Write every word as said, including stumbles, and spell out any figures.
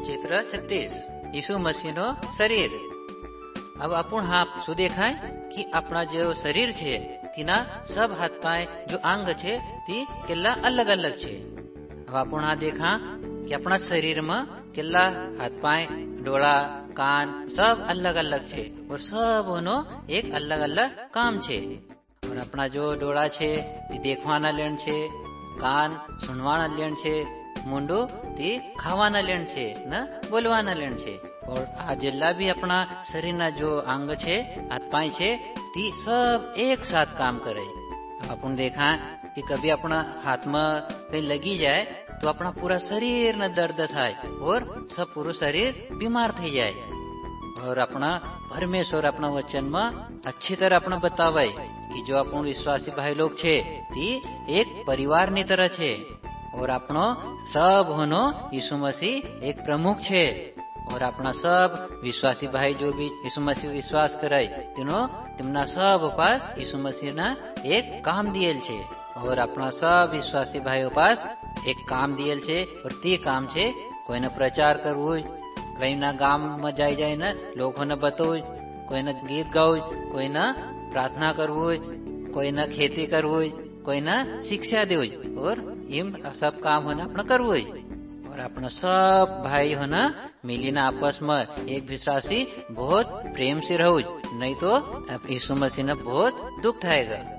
चित्र छत्तीस यीशु मसीह नो शरीर। अब अपन हाँ शू देखाय कि अपना जो शरीर छे तीना सब हाथ पाए जो अंग छे ती केला अलग अलग छे। अब अपन हाँ देखा कि अपना शरीर में केला हाथ पाए डोळा कान सब अलग अलग छे और सब नो एक अलग अलग काम छे। और अपना जो डोळा छे ती देखवाना लेण छे, कान सुनवाना लेण छे, मुंडो ती खावाना लेण छे न बोलवाना लेण छे। और आ जेला भी अपना शरीर ना जो अंग छे हाथ पाए छे ती सब एक साथ काम करे। अपन देखा कि कभी अपना हाथ में कहीं लगी जाए तो अपना पूरा शरीर न दर्द थाय और सब पूरा शरीर बीमार थई जाए। और अपना परमेश्वर अपना वचन में अच्छी तरह अपना बतावे कि जो अपन विश्वासी भाई लोग छे ती एक परिवार नी तरह छे और अपनो सब होनो यीशु मसीह एक प्रमुख छे। और अपना सब विश्वासी भाई जो भी यीशु मसीह विश्वास करे तीनो तिमना सब पास यीशु मसीह ना एक काम दिएल छे। और अपना सब विश्वासी भाइयों पास एक काम दिएल छे और ते काम छे कोई न प्रचार करवो, कहीं ना गाम में जाई जाए न लोगों ने बताओ, कोई न गीत गाओ, कोई न प्रार्थना करवो, कोई न खेती करवो, कोई न शिक्षा दे और इम सब काम होना अपना करवो। और अपना सब भाई होना मिलीना आपस में एक विश्वासी बहुत प्रेम से रहो, नहीं तो यीशु मसीह ने बहुत दुख थाएगा।